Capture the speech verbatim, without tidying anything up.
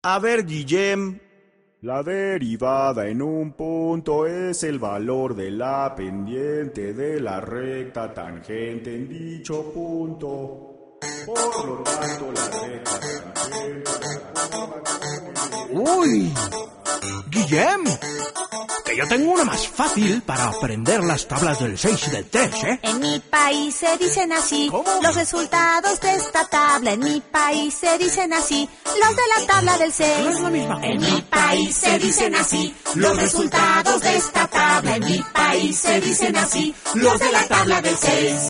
A ver, Guillem. La derivada en un punto es el valor de la pendiente de la recta tangente en dicho punto. Por lo tanto, la recta tangente... ¡Uy! Guillem, que yo tengo una más fácil para aprender las tablas del seis y del tres, ¿eh? En mi país se dicen así. ¿Cómo? Los resultados de esta tabla. En mi país se dicen así. Los de la tabla del seis. No es la misma. En mi país se dicen así. Los resultados de esta tabla. En mi país se dicen así. Los de la tabla del seis.